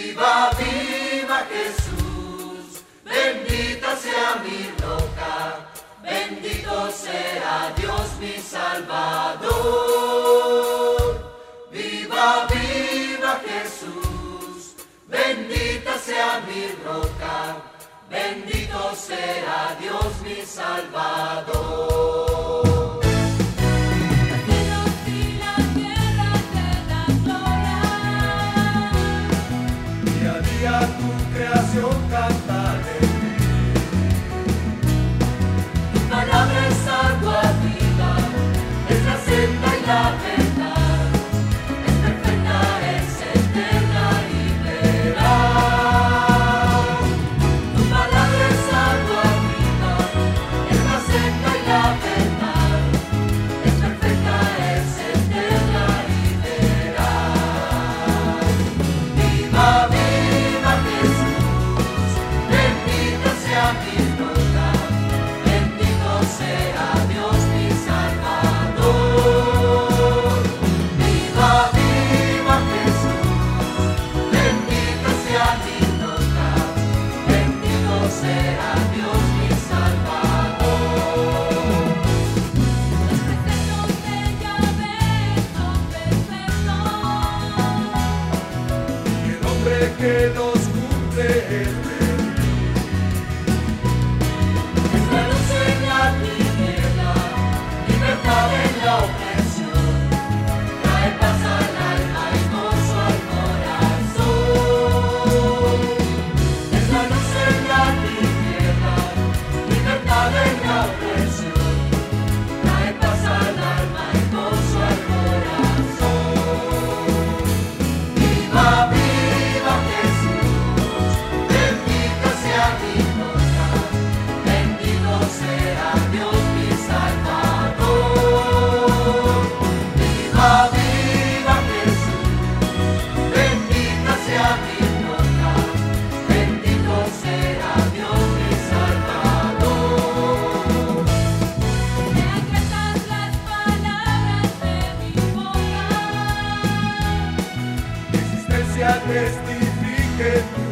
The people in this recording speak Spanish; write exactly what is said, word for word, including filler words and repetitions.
Viva, viva Jesús, bendita sea mi roca, bendito sea Dios mi Salvador. Viva, viva Jesús, bendita sea mi roca, bendito sea Dios mi Salvador. Tu creación canta de ti. Tu palabra es agua viva, es la senda y la verdad, es perfecta, es eterna y veraz. Tu palabra es agua viva, es la senda y la verdad, es perfecta, es eterna y veraz. Viva, viva que nos cumple el rey. Es la luz en la tiniebla, libertad en la opresión, trae paz al alma y gozo al corazón. Es la luz en la tiniebla, libertad en la opresión, trae paz al alma y gozo al corazón. Viva, viva testifique tu